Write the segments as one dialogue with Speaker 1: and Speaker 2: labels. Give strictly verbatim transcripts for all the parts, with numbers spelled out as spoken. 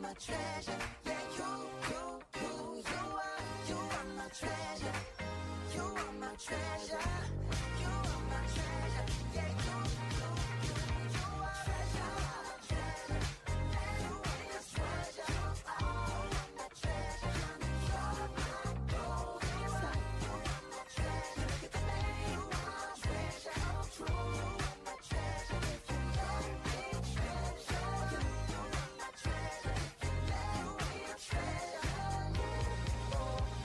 Speaker 1: my treasure. Yeah, you, you, you, you are, you are my treasure. You are my treasure. You are my treasure. Yeah, you, you, you, you are treasure. You are my treasure. You are my treasure. You are my gold. You are my treasure. Look at the name. You are my treasure. How true. You are my treasure. If you let me treasure you, you are my treasure. If you let me treasure you, oh,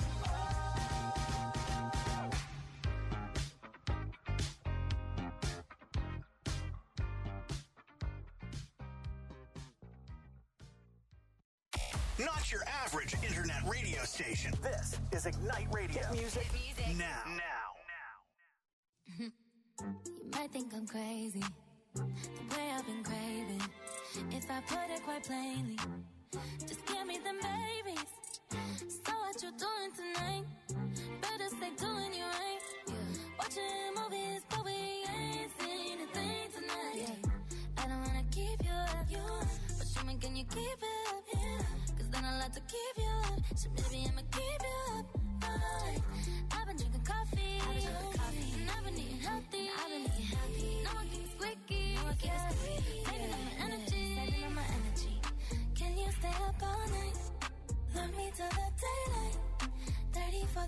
Speaker 2: Not your average internet radio station. This is Ignite Radio. Hit music,
Speaker 3: music.
Speaker 2: now. Now.
Speaker 3: You might think I'm crazy, the way I've been craving. If I put it quite plainly, just give me them babies. So what you doing tonight? Better stay doing you right. Watching movies, but we ain't seen a thing tonight. Yeah. I don't wanna keep you up, you, but show me, can you keep it up? Yeah. Cause then I'll have to keep you up. So maybe I'ma keep you up. Right. I've been drinking coffee, I've been drinking coffee, and I've been eating healthy. I've been eating healthy. No one keeps squeaky. No one keeps squeaky. Saving up my energy, saving up my energy. Can you stay up all night? Love me till the daylight. Thirty for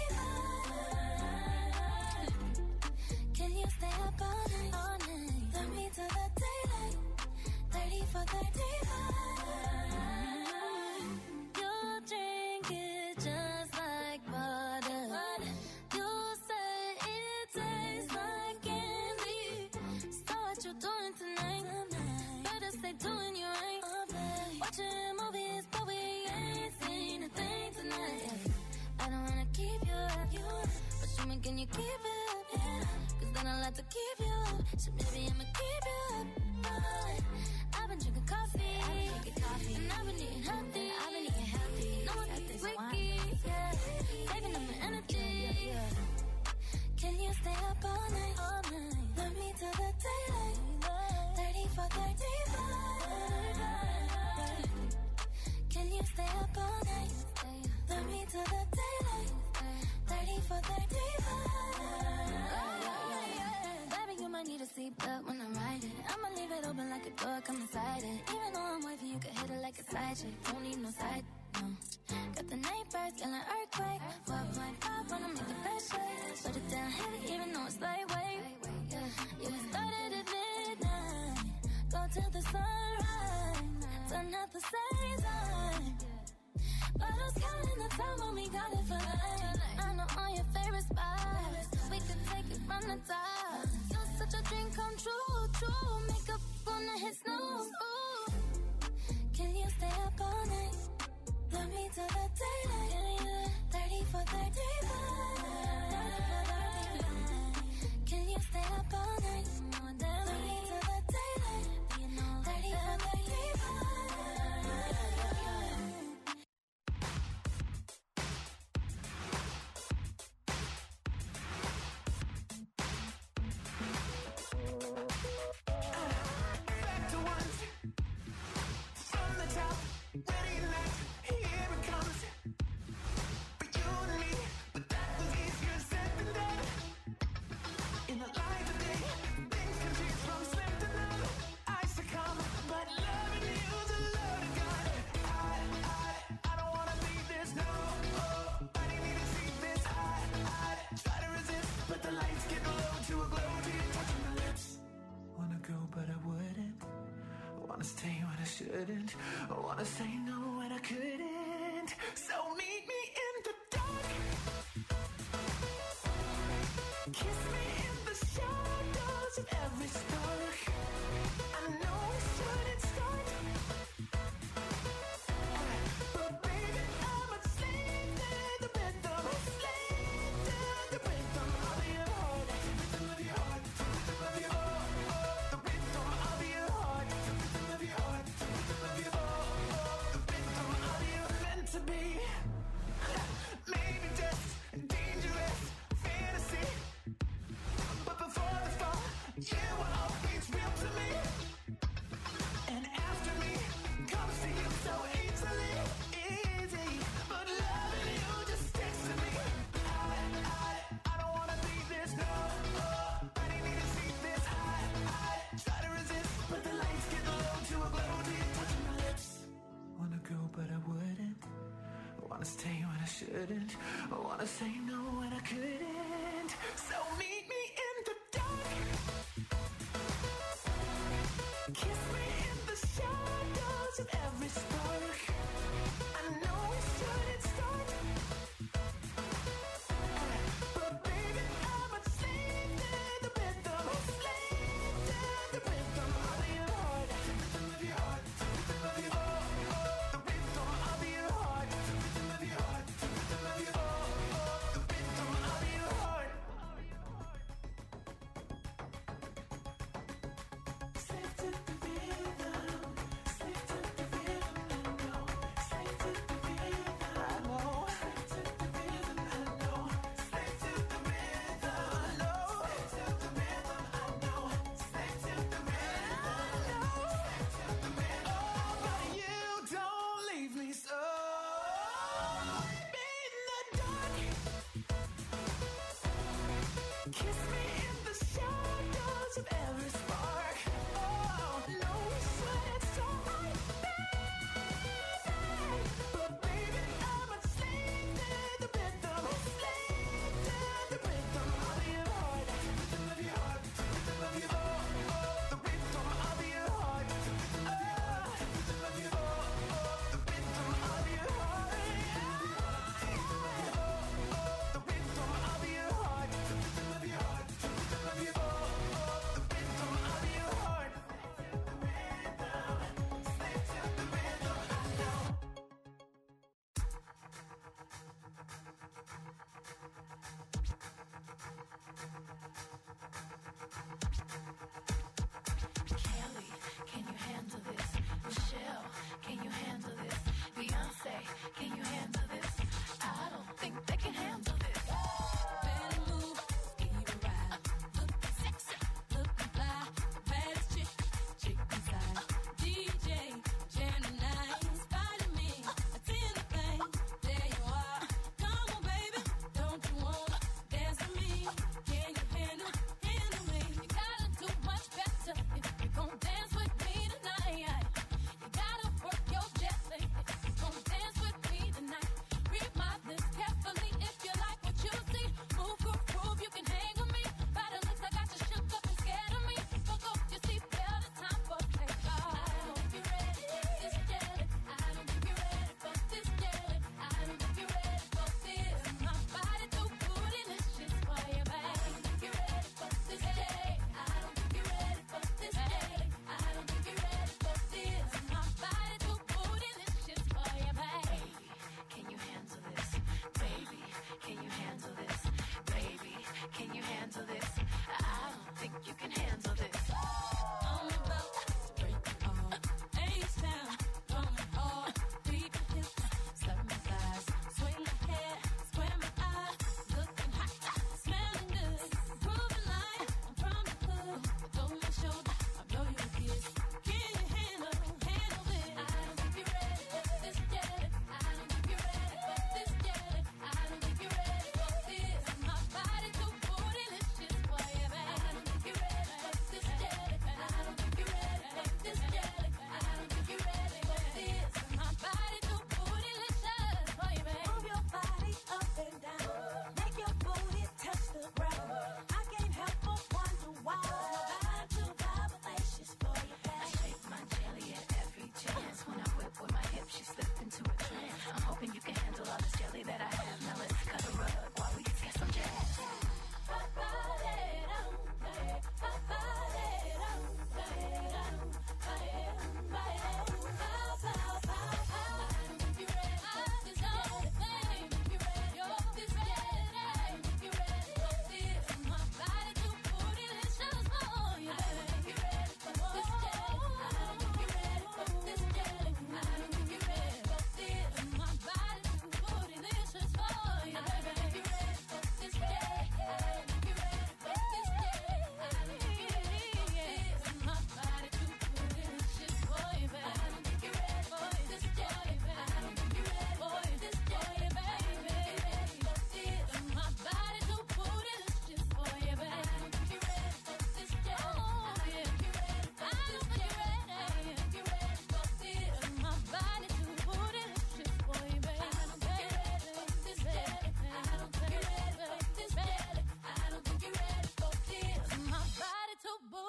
Speaker 3: thirty-five. Can you stay up all night? All night. Love me till the daylight. Thirty for thirty-five. You drink it just like water. You say it tastes like candy. So what you doing tonight? Better stay doing you right. Watching movies, but we ain't seen a thing tonight. I don't wanna keep you up, but show me, can you keep it up? Yeah. Cause then I'll have to keep you up. So maybe I'ma keep you up. Right. I've been drinking coffee, I've been drinking coffee, and I've been eating healthy. I've been eating healthy. No one keeps squeaky. Yeah. Saving up my energy. Can you stay up all night? All night. Love me till the daylight. Thirty for thirty-five. Can you stay up all night? Love me till the daylight. Thirty for thirty-five. Baby, you might need a seatbelt when I ride it. I'ma leave it open like a door, come inside it. Even though I'm wavy, you can hit it like a side chick. Don't need no side, no. Got the night birds, feeling earthquake. four point five, wanna make the best shake. Put it down heavy, even though it's lightweight. Yeah, we started at midnight. Go till the sunrise. Turn out the same time. Bottles counting the time when we got it for life. I know all your favorite spots. We could take it from the top. You're such a dream come true, true. Makeup on the hit snooze. Ooh. Can you stay up all night? Love me till the daylight. Thirty for thirty-five. Can you stay up all night? Love me till the daylight. Thirty for thirty-five.
Speaker 4: Back to once, from the top, ready and left, here it comes. For you and me, but that was easier said than done. In the light of day, things can change from slim to none. I succumb, but loving you's a load of gun. I, I, I don't wanna leave this, no. Oh, I didn't even see this. I, I try to resist, but the lights get low to a glow to you touching my lips. Wanna go, but I wouldn't. Wanna stay when I shouldn't. I wanna say no when I couldn't. So meet me in the dark. Kiss me in the shadows of every spark. I know we shouldn't start, but baby, I'm a slave to the rhythm. Slave to the rhythm of your heart. The rhythm of your heart. The rhythm of your heart. The rhythm of your heart. The rhythm of your heart. The rhythm of your heart. The rhythm of your wanna stay when I shouldn't. I wanna say no when I couldn't. So meet me in the dark. Kiss me in the shadows of every spark. I know we shouldn't start, but baby, I'm a slave to the rhythm. A slave to the rhythm of your heart. The rhythm of your heart. The rhythm of your heart. Oh, oh, the rhythm of your heart. The rhythm of your heart. The rhythm of your heart. Oh, oh, the rhythm of your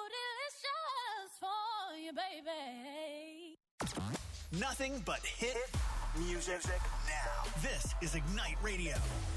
Speaker 3: bootylicious for you, baby.
Speaker 2: Nothing but hit music now. This is Ignite Radio.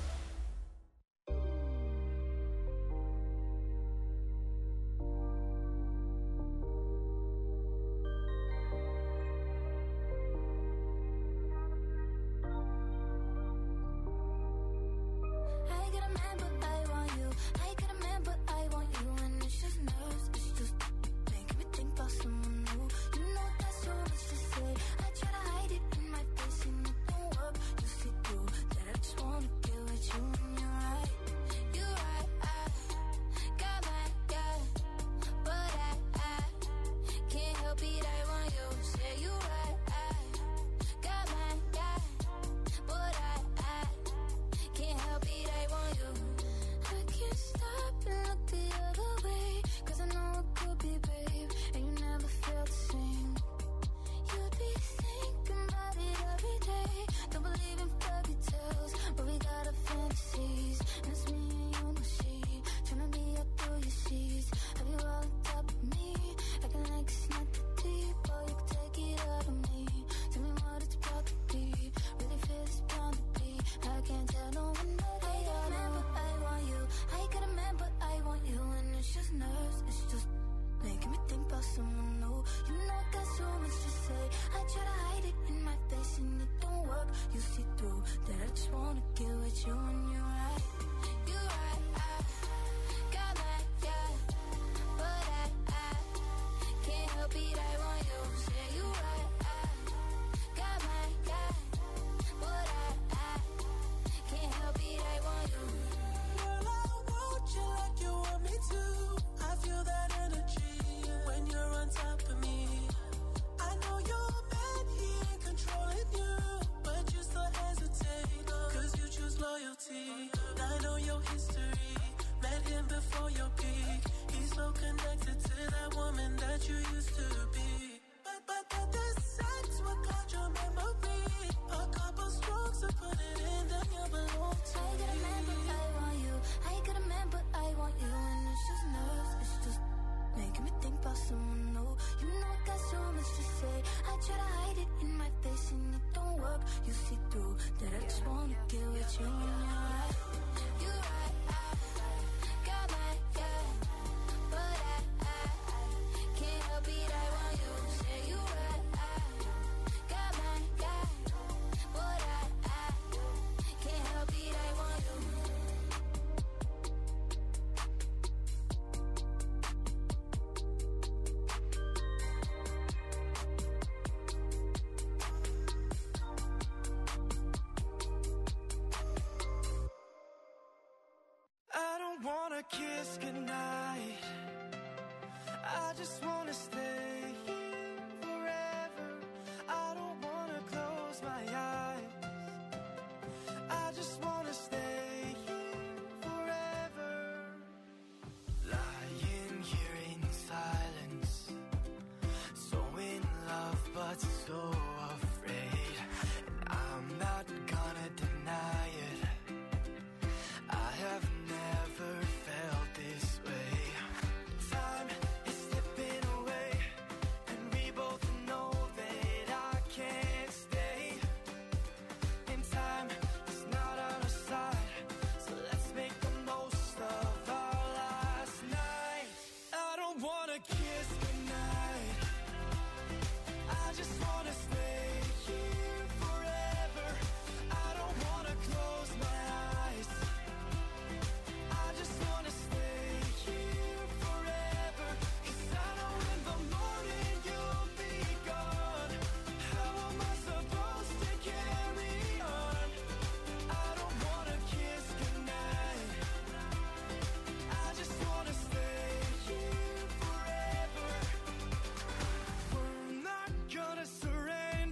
Speaker 3: I get a man, but I want you. I get a man, but I want you. And it's just nerves, it's just making me think about someone new. You know that's so much to say. I try to hide it in my face and it don't work. You see through that I just wanna get with you and you're right. You're right, I got my guy, but I, I can't help it, I want you. Say you right, I got my guy, but I, I can't help it, I want you. I can't stop and look the other way, 'cause I know it could be, babe, and you never felt the same. You'd be thinking about it every day. Don't believe in fairy tales, but we got our fantasies. And it's me and you, no she, tryna be up through your sheets. Have you all on top of me, acting like it's not that deep? Oh, you can take it out of me. Tell me what it's about to be. Really feel it's bound to be. I can't tell no one that I got a man, but I want you. I got a man, but I want you. And it's just nerves, it's just making me think about someone new. You know I got so much to say. I try to hide it in my face and it don't work. You see through that I just wanna get with you and you're right. You're right, I got my guy, but I, I can't help it, I want you. Say you right, I got my guy, but I, I can't help it, I want you.
Speaker 4: Girl, I want you like you want me to. I feel that energy when you're on top of me. I know you're mad, he ain't controlling you, but you still hesitate, 'cause you choose loyalty. I know your history, met him before your peak. He's so connected to that woman that you used to be. But, but, but this sex will cloud your memory. A couple strokes to put it in, then you belong to
Speaker 3: I got a man, but
Speaker 4: me.
Speaker 3: I want you. I got a man, but I want you. And it's just nerves, it's just making me think about someone new. You know I got so much to say. I try to hide it in my face and it don't work. You see through that I just wanna get with you and you're right. You're right, I got my guy, but I, I can't help it, I want you. Say you right, I got my guy, but I, I can't help it, I want you.
Speaker 4: I don't wanna kiss goodnight. I just wanna stay here forever. I don't wanna close my eyes. I just wanna stay here forever. Lying here in silence, so in love but so afraid. And I'm not gonna deny it. I have never felt this way. Time is slipping away, and we both know that I can't stay. And time is not on our side, so let's make the most of our last night. I don't wanna kiss goodnight. I just wanna stay here forever. I don't wanna close my eyes. I just wanna stay here forever. 'Cause I know in the morning you'll be gone. How am I supposed to carry on? I don't wanna kiss goodnight. I just wanna stay here forever. We're not gonna surrender.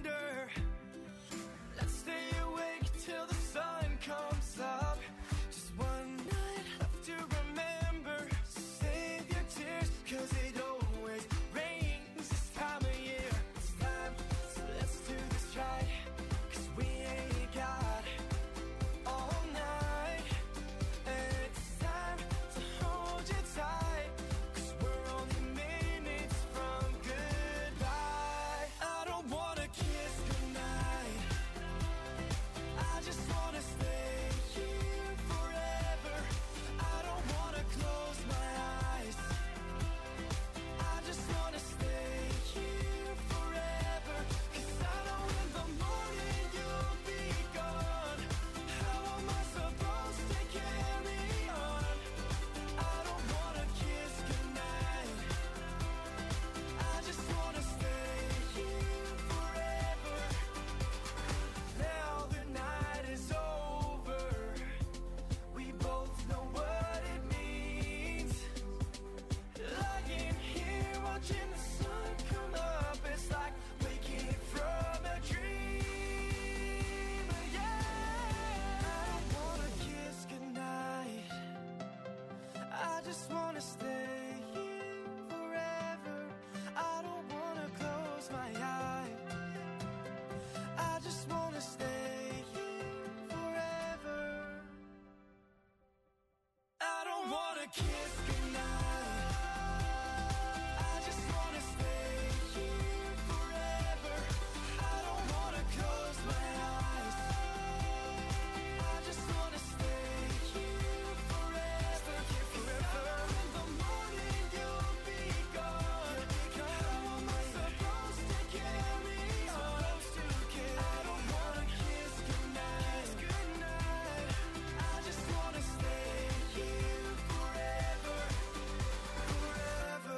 Speaker 4: kiss goodnight. I just wanna stay here forever. I don't wanna close my eyes. I just wanna stay here forever. Stay here forever. In the morning you'll be gone. How am I supposed to carry on? I don't wanna kiss goodnight. Goodnight. I just wanna stay here forever. Forever.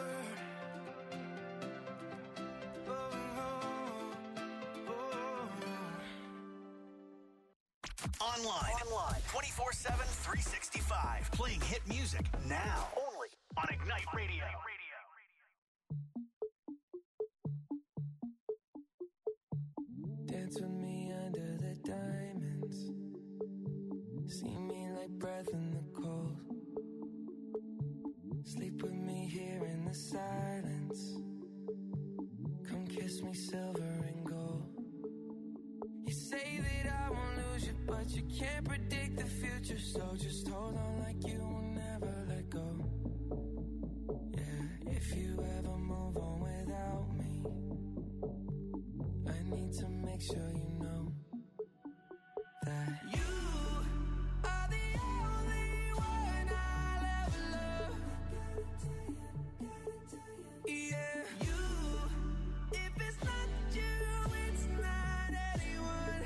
Speaker 4: Oh, oh, oh.
Speaker 2: Online. Online. twenty-four seven, three sixty-five. Playing hit music now. Only on Ignite Radio.
Speaker 4: Dance with me under the diamonds. See me like breath in the cold. Sleep with me here in the silence. Come kiss me silver and gold. You say that I won't lose you, but you can't predict the future. So just hold on like you will never let go. Yeah, if you ever move on without me, I need to make sure you know that you are the only one I'll ever love. Yeah, you. If it's not you, it's not anyone.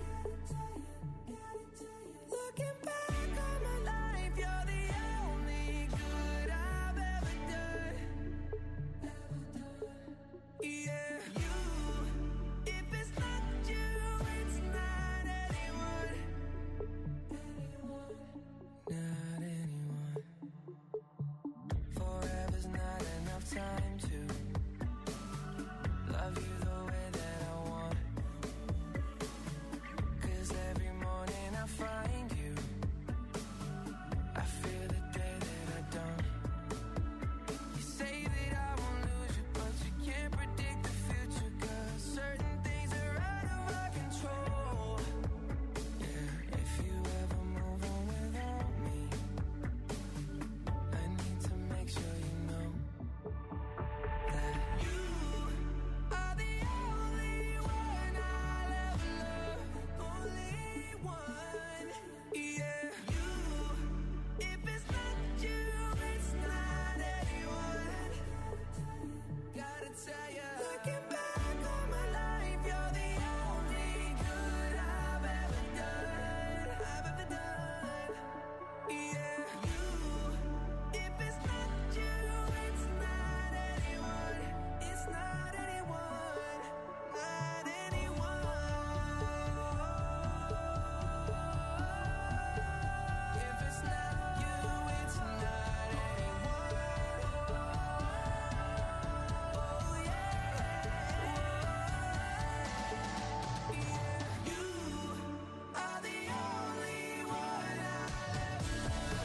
Speaker 4: Looking back on my life, you're the only good I've ever done. Yeah, you. If it's not you, it's not anyone. Not anyone. Forever's not enough time to love you the way that I want. 'Cause every morning I find you, I fear the day that I don't. You say that I won't lose you, but you can't predict the future. 'Cause certain things are out of our control. Yeah, if you ever move on without me, I need to make sure you know that you are the only one I'll ever love. Only one. Yeah, you. If it's not you, it's not anyone. Gotta tell ya, looking back on my life, you're the only good I've ever done. I've ever done. Yeah, you. If it's not you, it's not anyone. It's not anyone. Not anyone. If it's not you, it's not anyone. Oh yeah. Yeah, you are the only one I'll ever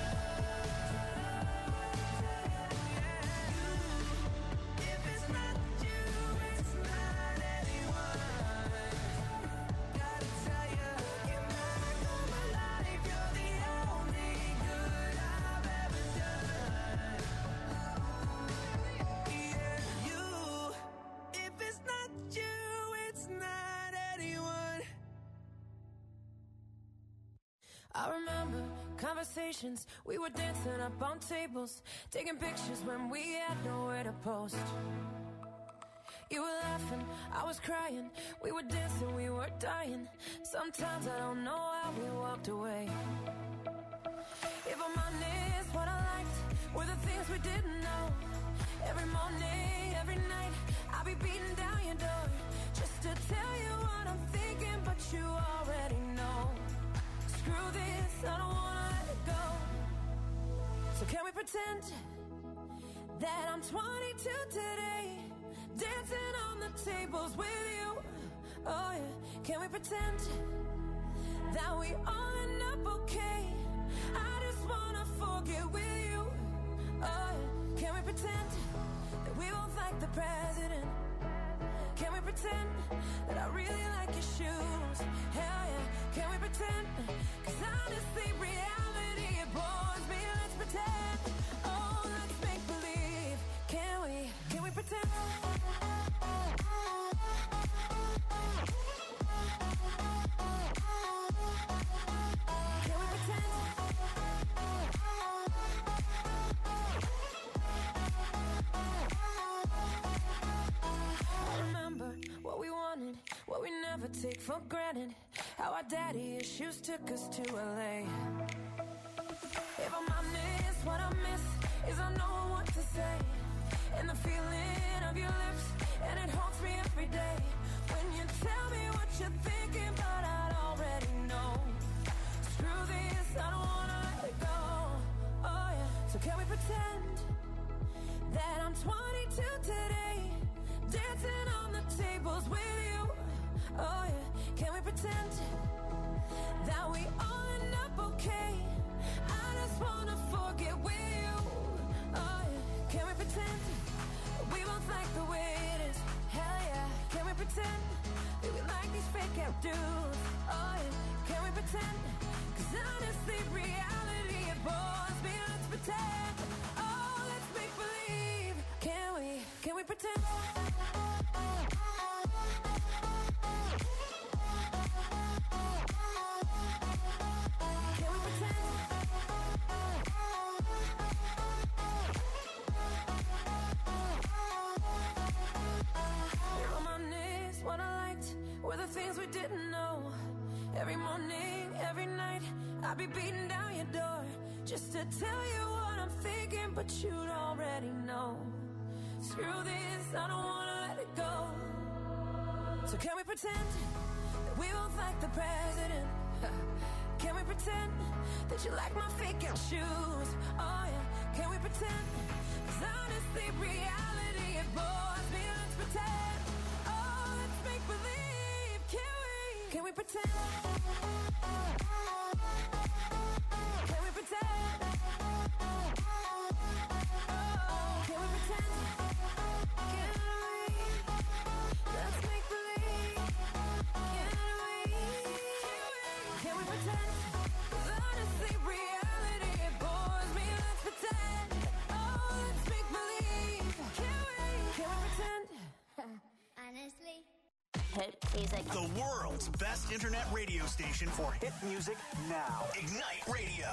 Speaker 4: love. If it's not you, it's not anyone. Gotta tell ya, looking back on my life, you're the only good I've ever done. Yeah, you. If it's not you, it's not anyone.
Speaker 5: I remember conversations, we were dancing up on tables, taking pictures when we had nowhere to post. You were laughing, I was crying, we were dancing, we were dying. Sometimes I don't know how we walked away. If I'm honest, what I liked were the things we didn't know. Every morning, every night, I'll be beating down your door just to tell you what I'm thinking, but you already know. Screw this, I don't wanna let it go. So can we pretend that I'm twenty-two today, dancing on the tables with you? Oh yeah, can we pretend that we all end up okay? I just wanna forget with you. Oh yeah, can we pretend that we both like the president? Can we pretend that I really like your shoes? Hell yeah, can we pretend? Cause honestly, reality, it bores me. Let's pretend. Oh, let's make believe. Can we, can we pretend? Can we pretend? I remember what we wanted, what we never take for granted. How our daddy issues took us to L A. If I'm honest, what I miss is I know what to say. And the feeling of your lips, and it haunts me every day. When you tell me what you're thinking, but I'd already know. Screw this, I don't wanna let it go. Oh yeah, so can we pretend that I'm twenty-two today, dancing on the tables with you? Oh yeah, can we pretend that we all end up okay? I just wanna forget with you. Oh yeah, can we pretend we both like the way it is? Hell yeah, can we pretend that we like these fake out dudes? Oh yeah, can we pretend? Cause honestly, reality, it bores me. Let's pretend. Oh, let's make believe. Can we, can we pretend? Can we pretend? If I'm honest, what I liked were the things we didn't know. Every morning, every night, I'd be beating down your door just to tell you what I'm thinking, but you'd already know. Screw this, I don't wanna let it go. So can we pretend that we both like the president? Can we pretend that you like my fake out shoes? Oh yeah, can we pretend? Cause honestly, reality, it bores me. Let's pretend. Oh, let's make believe. Can we? Can we pretend? Can we pretend? Oh, can we pretend? Can we? Let's make believe. Can we? Can we pretend? 'Cause honestly, reality, it bores me. Let's pretend. Oh, let's make believe. Can we? Can we pretend?
Speaker 3: Honestly.
Speaker 6: Hit music.
Speaker 2: The world's best internet radio station for hit music now. Ignite Radio.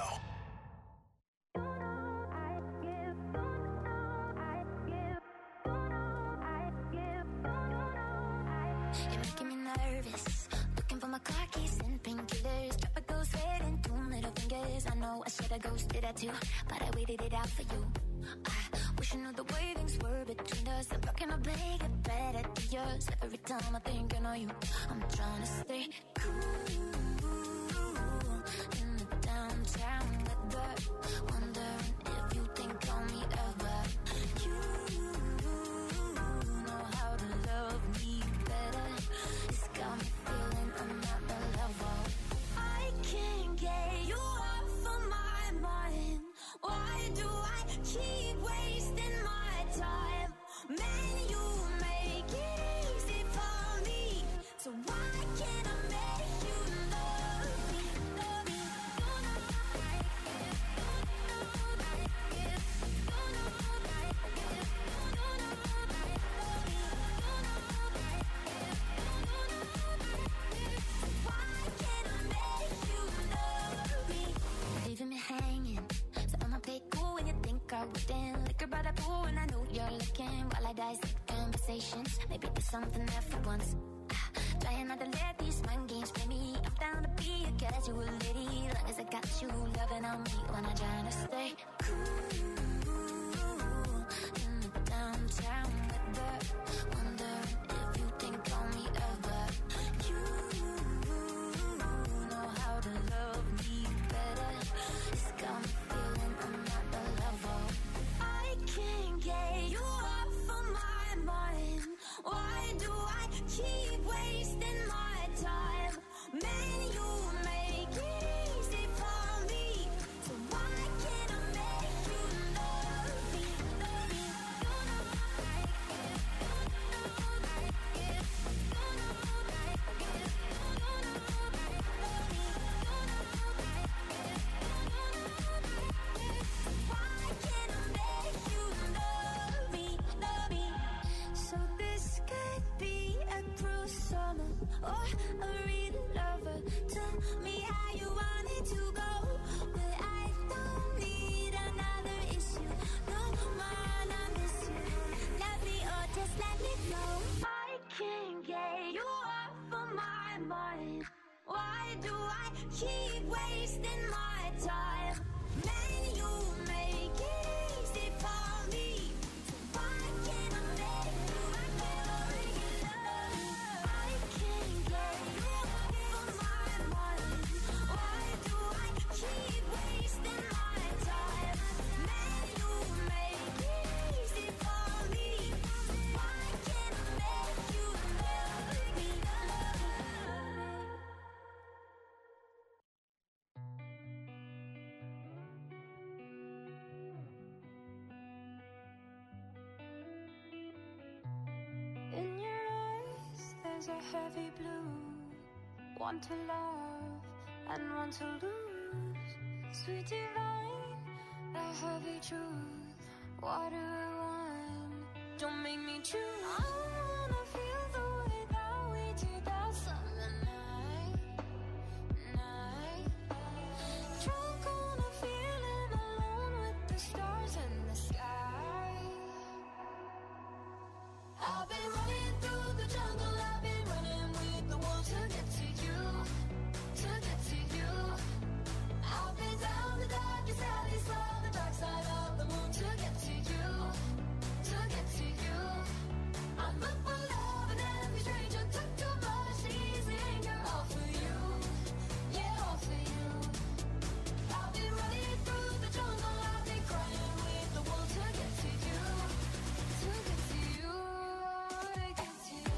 Speaker 3: You're making me nervous. Looking for my car keys and painkillers. Drop a ghost head and two middle fingers. I know I should have ghosted that too, but I waited it out for you. I wish I knew the way things were between us. I'm talking a big and better to yours. Every time I think I know you, I'm trying to stay cool in the downtown weather. Wondering if you think on me ever. You know how to love me better. It's got me feeling another level. I can't get you off of my mind. Why do I keep wasting my time? Man, you make it easy for me. So why can't I make you love me? Love me. Don't know like it. Don't know like it. Don't know like it. Don't know like it. Love me. Don't know like it. Don't know like it. So why can't I make you love me? Leaving me hanging. So I'ma play cool when you think I wouldn't. Liquor by the pool and I know you're looking. While I dissect conversations, maybe there's something there for once. Ah, trying not to let these mind games play me. I'm down to be a casual lady, long as I got you loving on me when I'm trying to stay cool in the downtown weather. Wondering if you think on me ever. You know how to love me better. It's got me feeling another level. I can't get you off of my mind. Why do I keep wasting my time? Man, you make it easy for me. So why can't I make you love me? Love me. Don't know like it. mind. Why do I keep wasting my time? Man, you make it easy for me. Why can't I make you feel regular? I can't get enough of my mind. Why do I keep wasting my time? Man, you make it easy for me. Why can't I make you feel regular?
Speaker 5: In your eyes, there's a heavy blue. One to love and one to lose. Sweet divine, a heavy truth. Water and wine, don't make me choose. I wanna feel the way that we did that summer night, night. Drunk on a feeling, alone with the stars in the sky. I've been running through the jungle, I've been running with the wolves to get to you, to get to you. I've been down the darkest alley, saw the dark side of the moon to get to you, to get to you. I'm up for love and every stranger took too much easy anger, all for you, yeah, all for you. I've been running through the jungle, I've been crying with the wolves to get to you, to get to you, to get to you.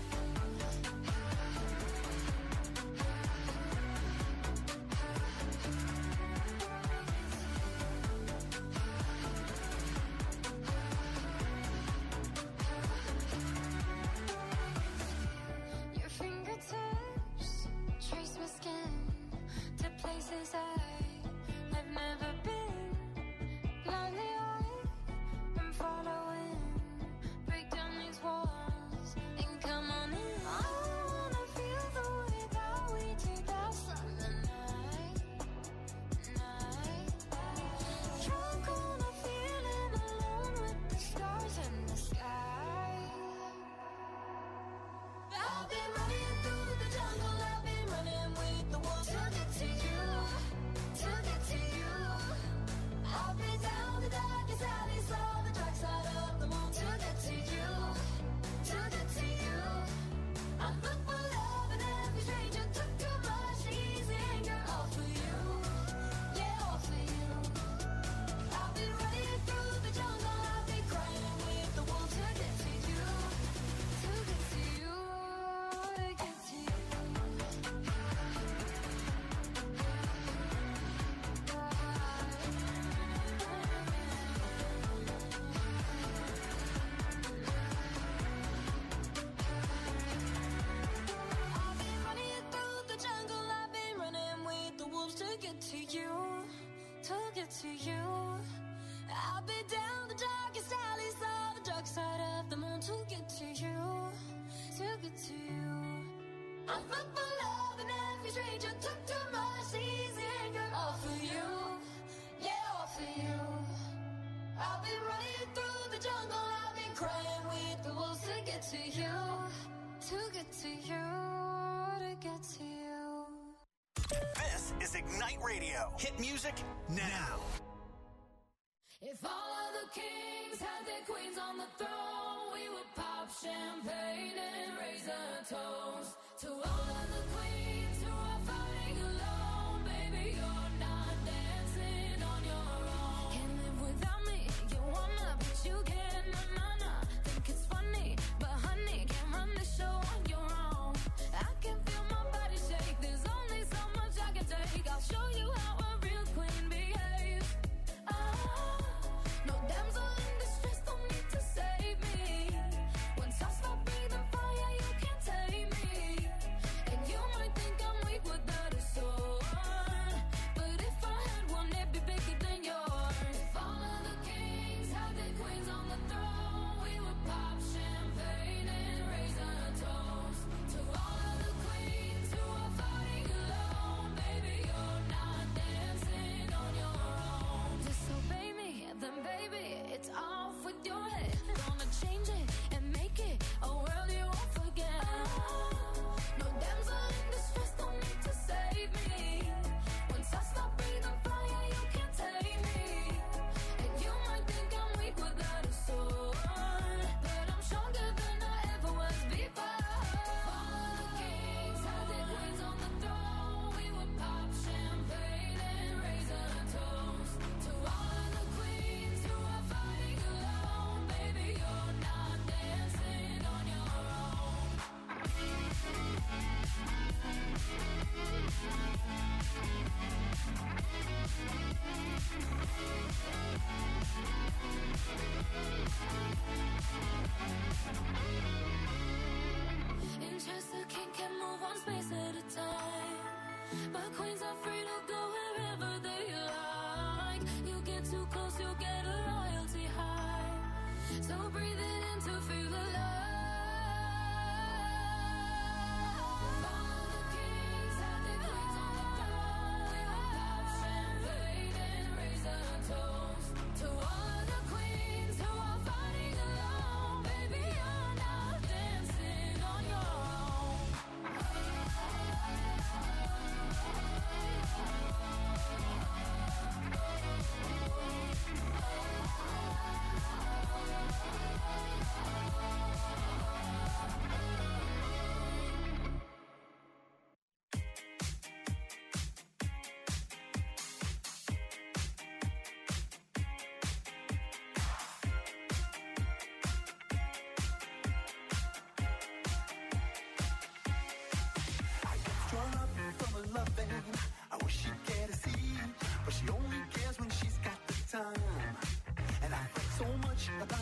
Speaker 5: Your fingertips trace my skin to places I've never been. Blindly I'm following. Break down these walls and come on in. I wanna feel the way that we did that summer night, night. Drunk on a feeling, alone with the stars in the sky. I've been running through the jungle, I've been running with the wolves to get to you, to get to you. I've been down the darkest alley, saw the dark side of the moon to get to you, to get to you. I'm up for love and every stranger took too much easy anger, all for you, yeah, all for you. I've been running through the jungle, I've been crying with the wolves to get to you, to get to you, to get to you. I've been running through the jungle, I've been running with the wolves to get to you, to get to you. I've been down the darkest alleys, saw the dark side of the moon to get to you, to get to you. I'm up for love and every stranger took too much easy anger, all for you, yeah, all for you. I've been running through the jungle, I've been crying with the wolves to get to you, to get to you, to get to you.
Speaker 2: This is Ignite Radio. Hit music now.
Speaker 5: If all of the kings had their queens on the throne, we would pop champagne and raise a toast to all of the queens who are fighting alone. Baby, you're not dancing on your own. Can't live without me, you wanna, but you can't, na na na. Think it's funny, but honey, can't run the show on your own. I can feel my body shake, there's only so much I can take. I'll show you how a real queen behaves. Ah, no damsel in distress, don't need to save me. Once I stop breathing fire, you can't tame me.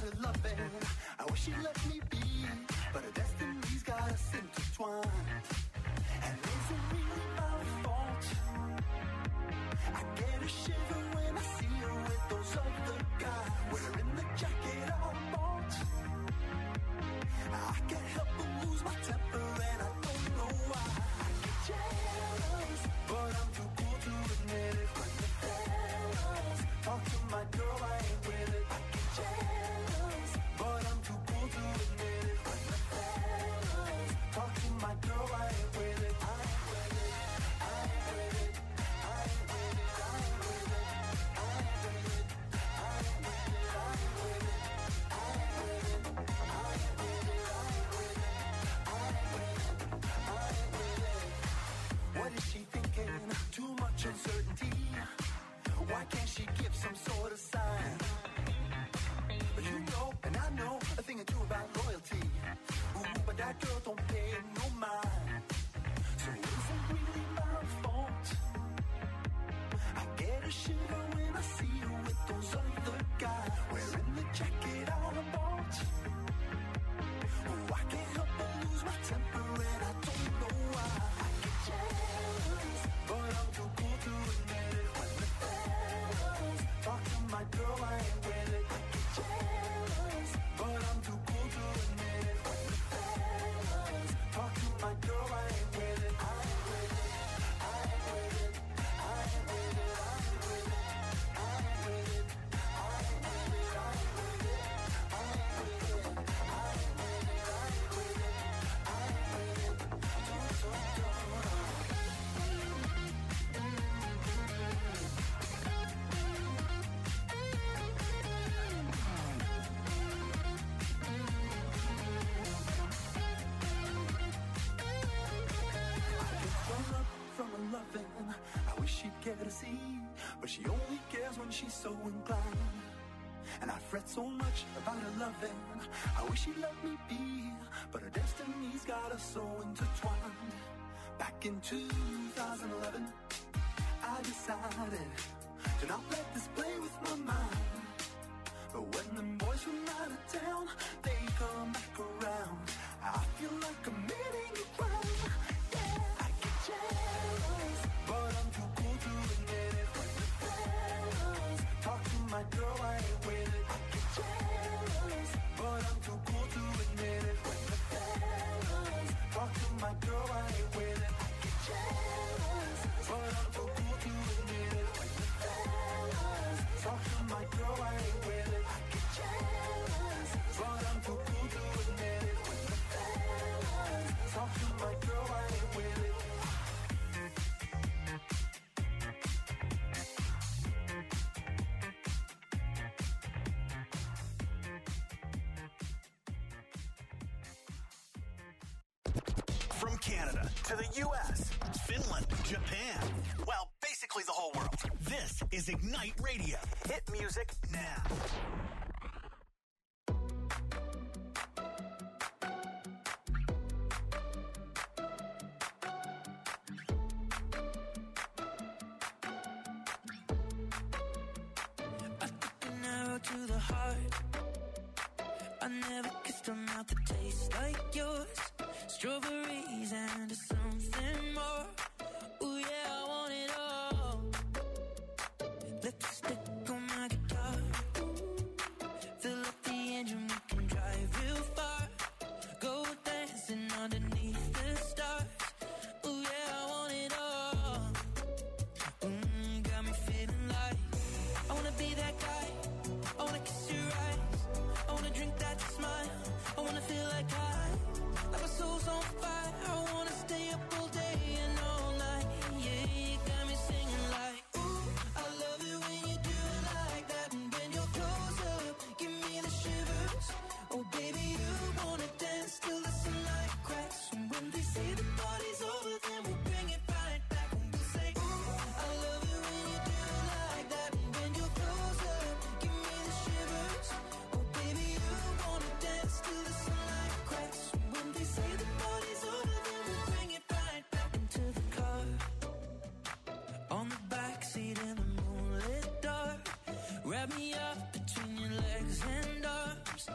Speaker 4: her loving. I wish she'd let me be, but her destiny's got us intertwined. And is it really my fault? I get a shiver when I see her with those other guys, wearing the jacket I bought. I can't help but lose my temper and I don't know why. I get jealous, but I'm too cool to admit it. When the fellas talk to my girl, I ain't with it. I get jealous, but I'm too cool to admit it. When the fellas talk to my girl, I ain't with it. I ain't with it. I ain't with it. I ain't with it. I ain't with it. I ain't with it. I ain't with it. I ain't with it. I ain't with it. I ain't with it. I ain't with it. I ain't with it. What is she thinking? Too much uncertainty. Why can't she give some sort of sign? But you know, and I know a thing or two about loyalty. Ooh, but that girl don't pay no mind. So is it really my fault? I get a shiver when I see her with those other guys, wearing the jacket I bought. Oh, I can't help but lose my temper and I don't know why. I get jealous, but I'm too cool to admit it. When the fellas talk to my girl, I ain't with it. I get jealous, but I'm too cool to admit it. When the fellas talk to my girl, I ain't with it. I ain't with it. I ain't with it. I ain't with it. I ain't with it. I ain't with it. I ain't with it. I ain't with it. I ain't with it. I ain't with it. I ain't with it. I ain't with it. Don't, don't, don't. Sprung up from a loving. I wish she'd care to see, but she only cares when she's so inclined. And I fret so much about her loving. I wish she'd let me be, but her destiny's got us so intertwined. Back in two thousand eleven, I decided to not let this play with my mind. But when them boys from out of town, they come back around, I feel like committing a crime. Yeah, I get jealous, but I'm too cool to admit it. When the fellas talk to my girl, I ain't with it. I get jealous, but I'm too cool to admit it. When the fellas talk to my girl, I ain't with it. I get jealous, but I'm too cool to admit it. When the fellas talk to my girl, I ain't with it. I get jealous, but I'm too cool to admit it. When the fellas talk to my girl, I ain't with it.
Speaker 2: From Canada to the U S, Finland, Japan, well, basically the whole world. This is Ignite Radio. Hit music now.
Speaker 5: I took an arrow to the heart. I never kissed a mouth that tastes like yours. Strawberries and something more. Ooh yeah, I want it all. Lipstick on my guitar. Fill up the engine, we can drive real far. Go dancing underneath the stars. Ooh yeah, I want it all. Mm, got me feeling like I wanna be that guy. I wanna kiss your eyes. I wanna drink that smile. I wanna feel like I, like my soul's on fire. I wanna stay up all day and all night. Yeah, you got me singing like, ooh, I love it when you do it like that. And when you're close up, give me the shivers. Oh baby, you wanna dance till the sunlight cracks. And when they say the party's over, then we'll bring it right back. And we'll say, ooh, I love it when you do it like that. And when you're close up, give me the shivers. Oh baby, you wanna dance till the sunlight cracks. And when they say the party's over, then we'll bring it right back into the car. On the backseat in the moonlit dark. Wrap me up between your legs and arms.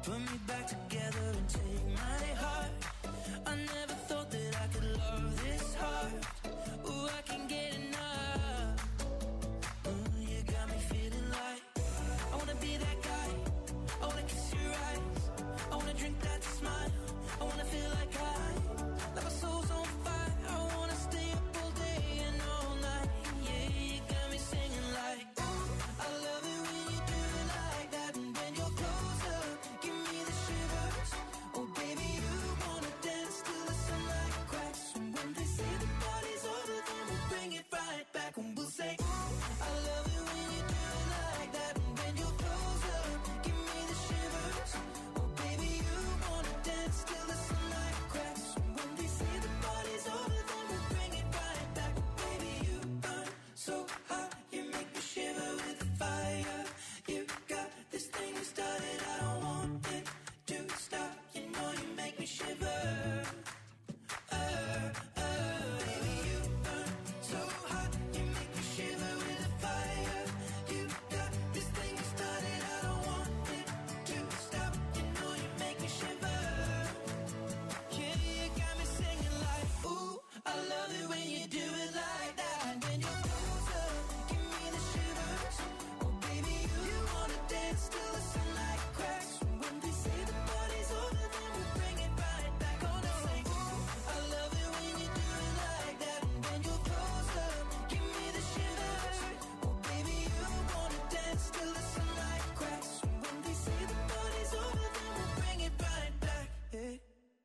Speaker 4: Put me back together and take my heart. I never thought that I could love this hard. Ooh, I can get enough. Ooh, you got me feeling like I wanna be that guy. I wanna kiss your eyes. I wanna drink that smile. I wanna feel like I, like my soul's on fire. I wanna stay up all day and all night. Yeah, you got me singing like, ooh, I love it when you do it like that. And when you're close up, give me the shivers. Oh baby, you wanna dance till the sunlight cracks. And when they say the party's over, then we'll bring it right back. And we'll say, ooh, I love it when you do it like that. And when you're close up, give me the shivers. Oh baby, you wanna dance till the sunlight cracks. And when they say the party's over, then we'll bring it right back. Baby, you burn so hot, you make me shiver with the fire. You got this thing you started, I don't want it to stop. You know you make me shiver. Uh, uh, baby, you burn so hot, you make me shiver with the fire. You got this thing you started, I don't want it to stop. You know you make me shiver. Yeah, you got me singing like, ooh, I love it when you do it like that. And when you're close up, give me the shivers. Oh baby, you wanna dance till the sunlight cracks. And when they say the party's over, then we'll bring it right back. Gonna say, ooh, I love it when you do it like that. And when you're close up, give me the shivers. Oh baby, you wanna dance till the sunlight cracks. And when they say the party's over, then we'll bring it right back. Yeah.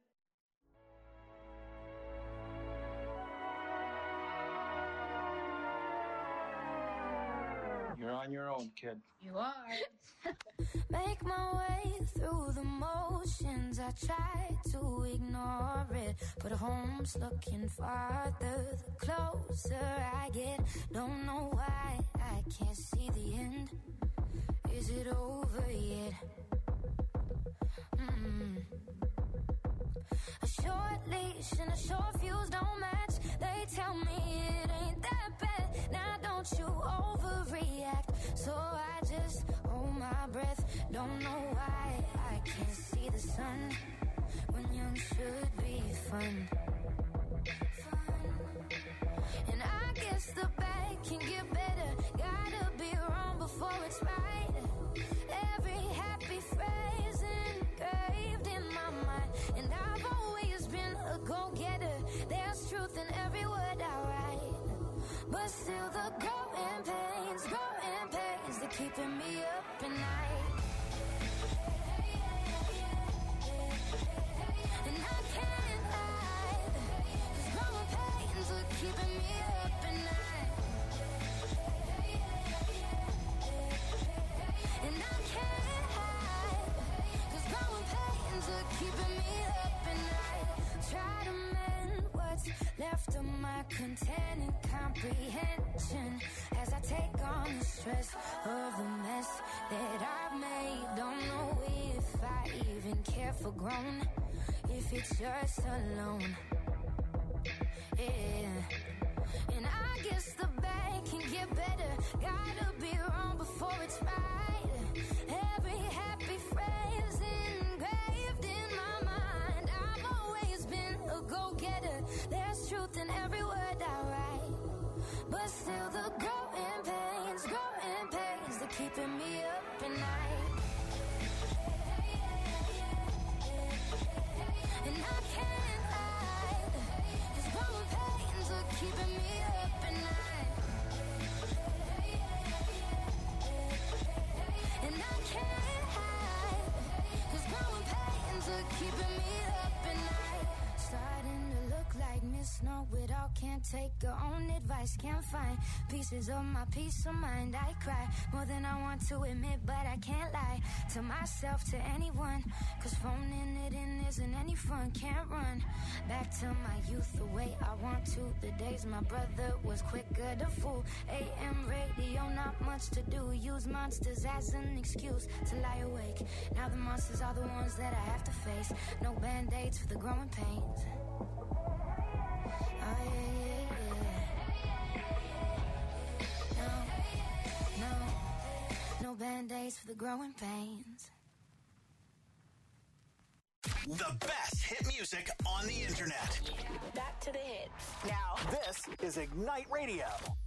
Speaker 7: You're on your own, kid.
Speaker 3: You are. Make my way through the motions. I try to ignore it, but home's looking farther the closer I get. Don't know why I can't see the end. Is it over yet? Mm. A short leash and a short fuse don't match. They tell me it ain't that bad. Now don't you overreact. So I just hold my breath. Don't know why I can't see the sun when young should be fun. Fun. And I guess the bad can get better. Gotta be wrong before it's right. Every happy phrase engraved in my mind. And I've always been a go-getter. There's truth in every word I write. But still the growing pains, growing pains, they're keeping me up at night. And I can't hide, 'cause growing pains are keeping me up at night. And I can't hide, 'cause growing pains are keeping me up at night. Try to mend what's left of my containing comprehension as I take on the stress of the mess that I've made. Don't know if I even care for grown, if it's just alone. Yeah. And I guess the bad can get better. Gotta be wrong before it's right. Every happy phrase engraved in my mind. I've always been a go-getter. There's truth in every word I write. But still the growing pains, growing pains, they're keeping me up at night. And I can't hide, 'cause growing pains are keeping me up at night. And I can't hide, 'cause growing pains are keeping me up at night. Starting to look like Miss Know-It-all. Can't take her own advice. Can't find pieces of my peace of mind. I cry more than I want to admit, but I can't lie to myself, to anyone, 'cause phoning it in isn't any fun. Can't run back to my youth the way I want to. The days my brother was quicker to fool. A M radio, not much to do. Use monsters as an excuse to lie awake. Now the monsters are the ones that I have to face. No band-aids for the growing pains. Oh yeah, yeah, yeah. No, no, no band-aids for the growing pains.
Speaker 2: The best hit music on the internet.
Speaker 8: Back to the hits.
Speaker 2: Now, this is Ignite Radio.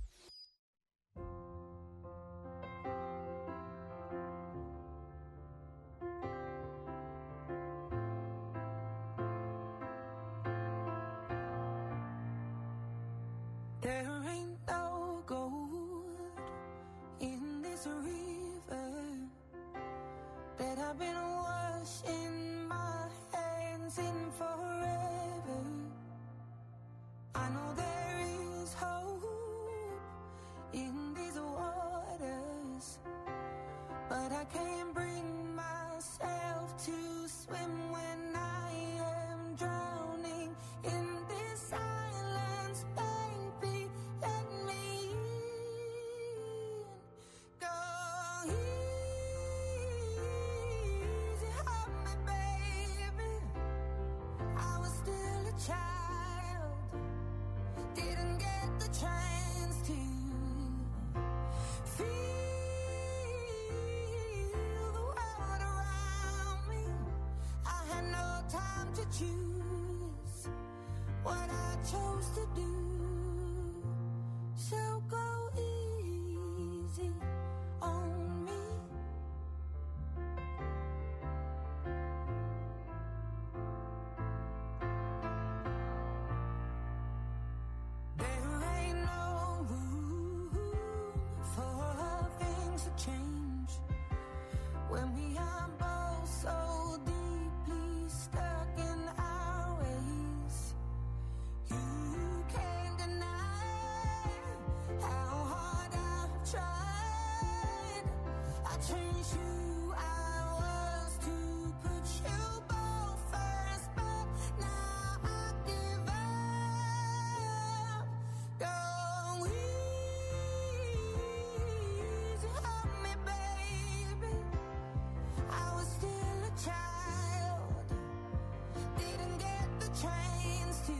Speaker 5: There ain't no gold in this river that I've been washing my hands in forever. I know there is hope in these waters, but I can't bring myself to swim when I am drowning in this silence. Baby, let me in. Go easy on me, baby. I was still a child, didn't get the chance to feel the world around me. I had no time to choose what I chose to do. So go easy on me. There ain't no room for things to change when we are both so deeply stuck in our ways. You can't deny how hard I've tried. I changed who I was to put you both first, but now I give up. Go easy on me, baby. I was still a child, didn't get the chance to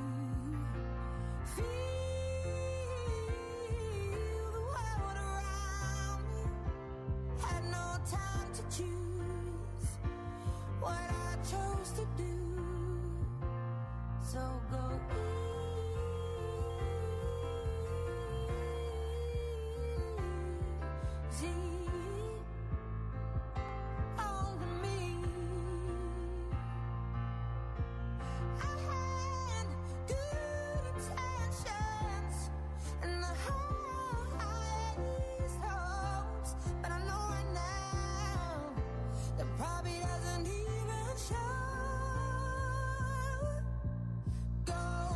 Speaker 5: feel the world around me. Had no time to choose what I chose to do. So go easy on me. I had good intentions and the highest hopes, but I know right now that probably doesn't even show. Go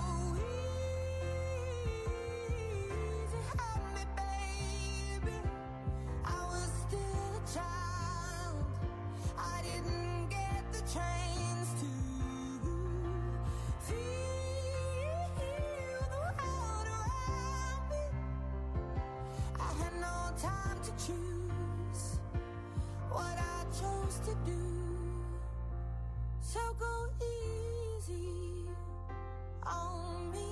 Speaker 5: easy on me, baby. I was still a child, I didn't get the chance to feel the world around me. I had no time to choose what I chose to do. So go easy on me.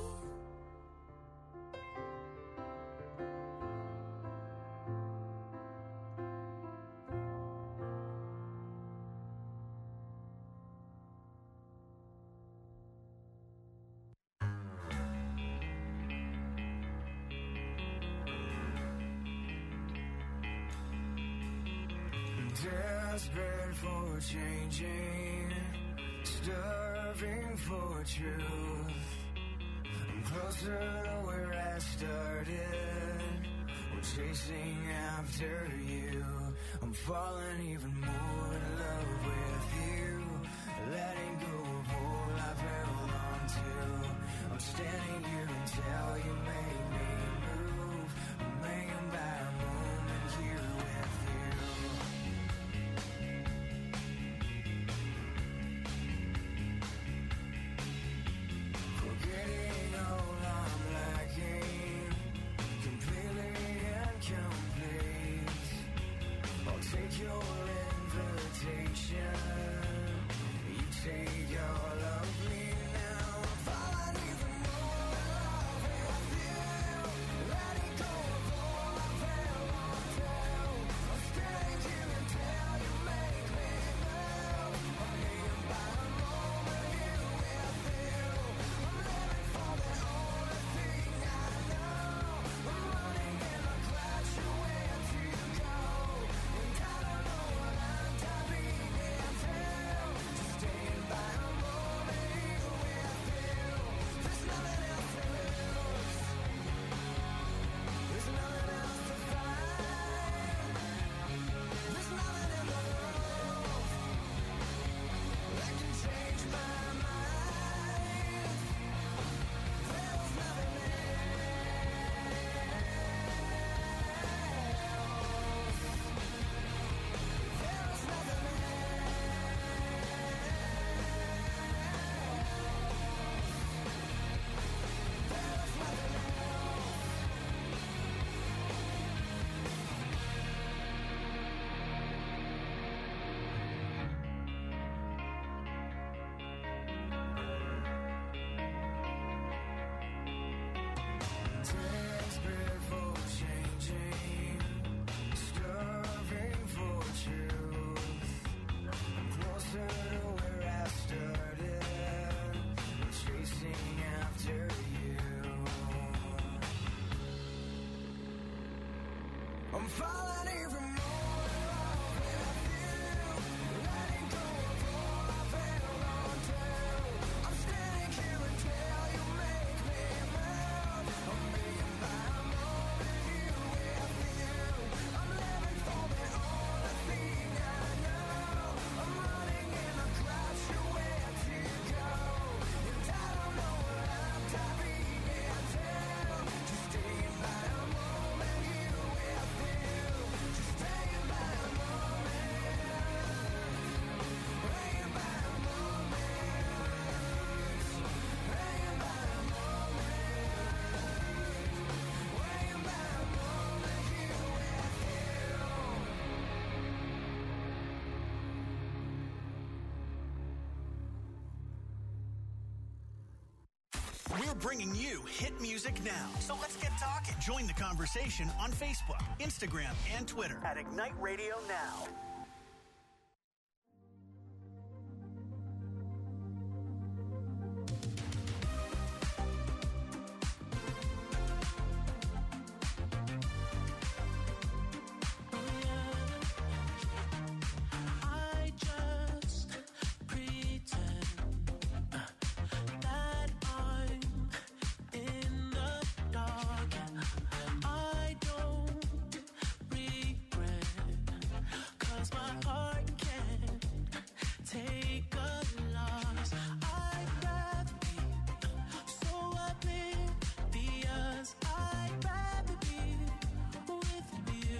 Speaker 4: Desperate for changing, starving for truth. I'm closer to where I started. I'm chasing after you. I'm falling even more in love with you. Letting go of all I've held on to. I'm standing here until you make me move. I'm hanging by a moment here with you. Forgetting all I'm lacking, completely incomplete. I'll take your invitation, you take all of me now. I'm falling even more in love with you, letting go of all I've held on to. I'm standing here until you make me move. I'm hanging by a moment. I'm falling even more in love with you. Letting go of all I've held on to. I'm standing here until you make me move. I'm being by a moment you with you. I'm living for the only thing I know. I'm running in a cloud, sure where to go. And I don't know what I'm diving into. Just staying by a moment you with you. Just staying by a moment. Staying by a moment. Staying by a moment. Staying by a moment you with
Speaker 2: We're bringing you hit music now. So let's get talking. Join the conversation on Facebook, Instagram, and Twitter at Ignite Radio Now.
Speaker 4: I just pretend uh, that I'm in the dark. I don't regret, 'cause my heart can't take a loss. I'd rather be so oblivious. I'd rather be with you.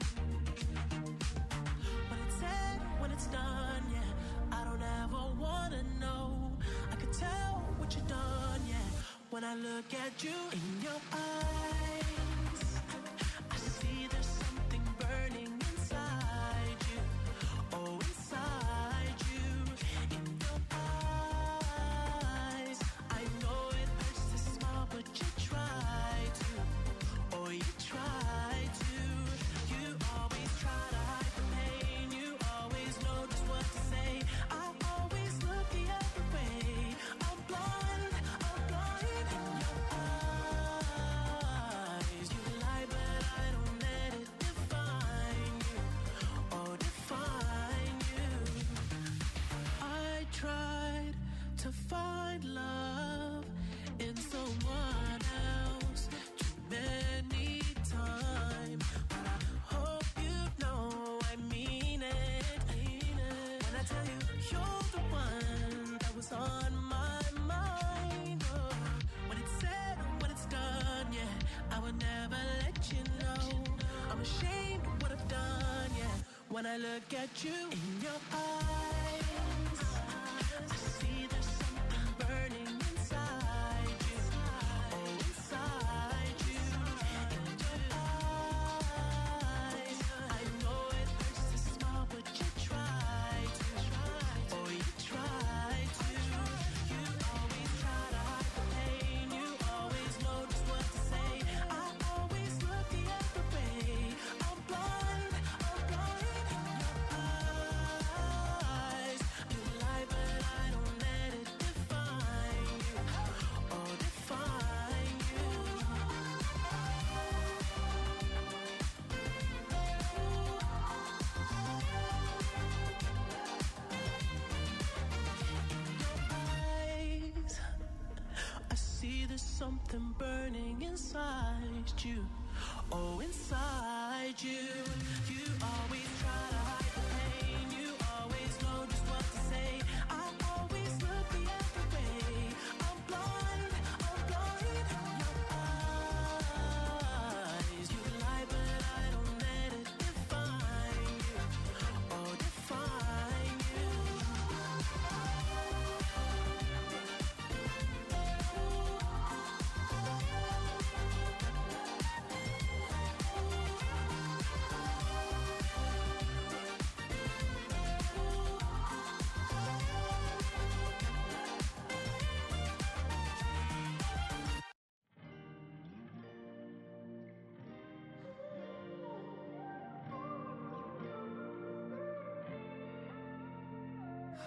Speaker 4: When it's said, when it's done, yeah, I don't ever wanna know. I can tell what you've done, yeah, when I look at you in your eyes. I see there's something burning inside you. Oh, inside you, in your eyes. I know it hurts to smile, but you try to. Oh, you try to. You always try to hide the pain. You always know just what to say. I always look the other way. I'm blind, I'm blind in your eyes. You lie, but I don't let it define you. Oh, define you. I tried to find love in someone else too many times, but I hope you know I mean it. I mean it. When I tell you you're the one that was on my mind. Oh, when it's said or when it's done, yeah, I would never let you know. I'm ashamed of what I've done, yeah, when I look at you in your eyes. I see there's something burning inside you. Oh, inside you, in your eyes. I know it hurts to smile, but you try to. Oh, you try to. You always try to hide the pain. You always know just what to say. I always look the other way. I'm blind, I'm blind in your eyes. You lie, but I don't let it define you. Oh, define you. Eyes, I see there's something burning inside you. Oh, inside you. You always try to hide the pain. You always know just what to say. I always look the other way. I'm blind, I'm blind in your eyes. You lie, but I don't let it define you. Oh, define you.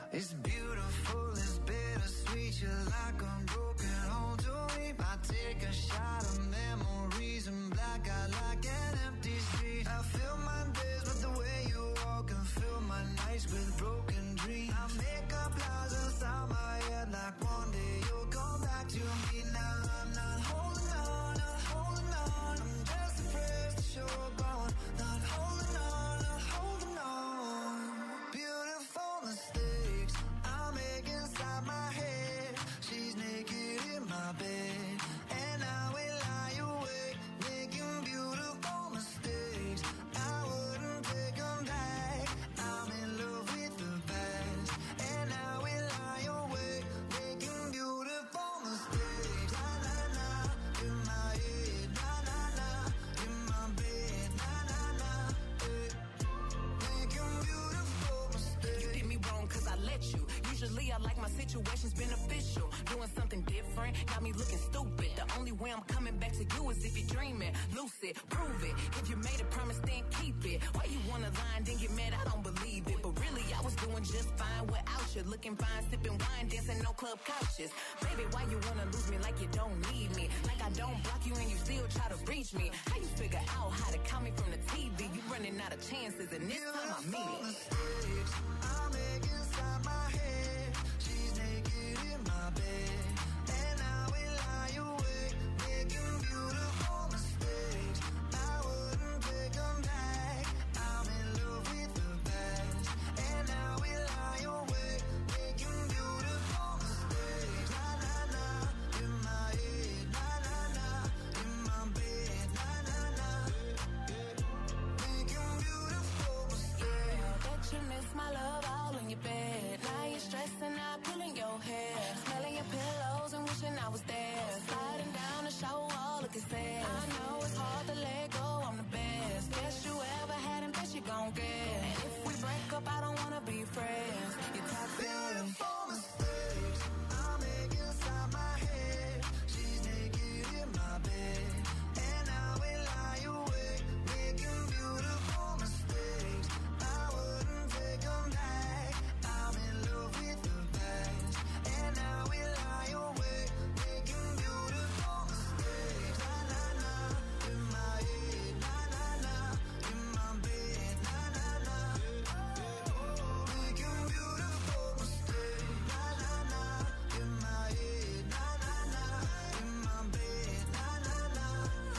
Speaker 4: It's beautiful, it's bittersweet. You're like a broken home to me. I take a shot of memories and black out like an empty street. I fill my days with the way you walk and fill my nights with broken dreams. I make up lies inside my head like one day you'll come back to me. Now I'm not holding on, not holding on. I'm just afraid that you're gone. Not holding on, not holding on. Beautiful mistakes I make inside my head. She's naked in my bed, and I will lie awake, making beautiful mistakes. I wouldn't take them back. I'm in love with the past, and I will lie awake, making beautiful mistakes. Na na na, in my head, na na na, in my bed, na na na, eh. Making beautiful mistakes.
Speaker 5: You did me wrong cause I let you. Usually I like my situations beneficial. Doing something different, got me looking stupid. The only way I'm coming back to you is if you're dreaming. Lucid, prove it. If you made a promise, then keep it. Why you wanna lie and then get mad? I don't believe it. But really, I was doing just fine without you. Looking fine, sipping wine, dancing no club couches. Baby, why you wanna lose me like you don't need me? Like I don't block you and you still try to reach me. How you figure out how to count me from the T V? You running out of chances and this time I mean it.
Speaker 4: Mistakes I make inside my head. She's naked in my bed, and I will lie awake, making beautiful mistakes. I wouldn't take them back. I'm in love with the past, and I will lie awake, making beautiful mistakes. Na na na, in my head, na na na, in my bed, na na na, making beautiful mistakes.
Speaker 5: Bet you miss my love all in your bed. Now you're stressing out, pulling your hair, smelling your pillows and wishing I was there. Sliding down the shower wall, looking sad. I know it's hard to let go, I'm the best. Best you ever had and best you gon' get. And if we break up, I don't wanna be friends. You're toxic.
Speaker 4: Beautiful mistakes I make inside my head. She's naked in my bed, and I will lie awake, making beautiful mistakes. I wouldn't take them back. I'm in love with the past, and I will lie awake, making beautiful mistakes. Na na na, in my head, na na na, in my bed, na na na, making beautiful mistakes. Na na na, in my head, na na na, in my bed, na na na,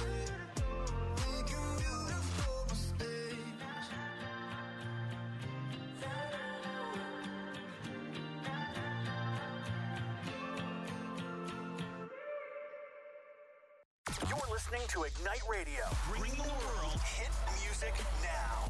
Speaker 4: making beautiful mistakes.
Speaker 2: You're listening to Ignite Radio, bringing the world hit music now.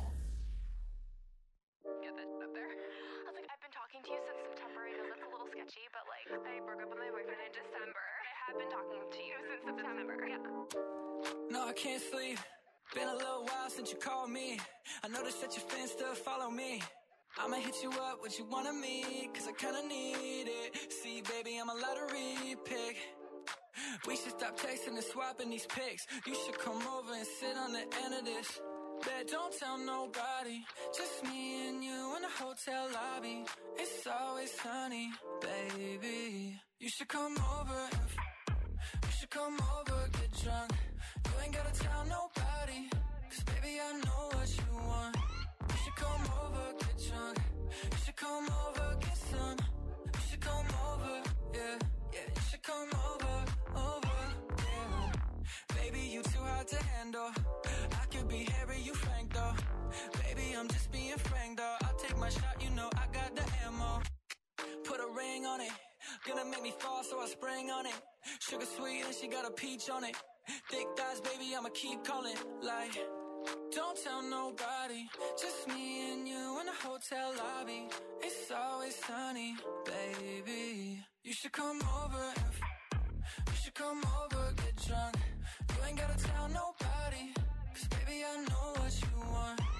Speaker 8: Get that up there. I was like, I've been talking to you since September. I know that's a little sketchy, but like, I broke up with my boyfriend in December. I have been talking to you since September. Yeah.
Speaker 9: No, I can't sleep. Been a little while since you called me. I noticed that your fans still follow me. I'ma hit you up, what you want of me, cause I kinda need it. See, baby, I'm a lottery pick. We should stop texting and swapping these pics. You should come over and sit on the end of this. Bet don't tell nobody, just me and you in the hotel lobby. It's always sunny, baby. You should come over, and you should come over, get drunk. You ain't gotta tell nobody, cause baby I know what you want. You should come over, get drunk. You should come over, get some. You should come over, yeah, yeah. You should come over, over, yeah. Baby, you too hard to handle. I could be Harry, you Frank though. Baby, I'm just being frank though. I'll take my shot, you know I got the ammo. Put a ring on it, gonna make me fall, so I spring on it. Sugar sweet and she got a peach on it. Thick thighs, baby, I'ma keep calling. Like, don't tell nobody, just me and you in the hotel lobby. It's always sunny, baby. You should come over, and you should come over, get drunk. You ain't gotta tell nobody, cause baby I know what you want.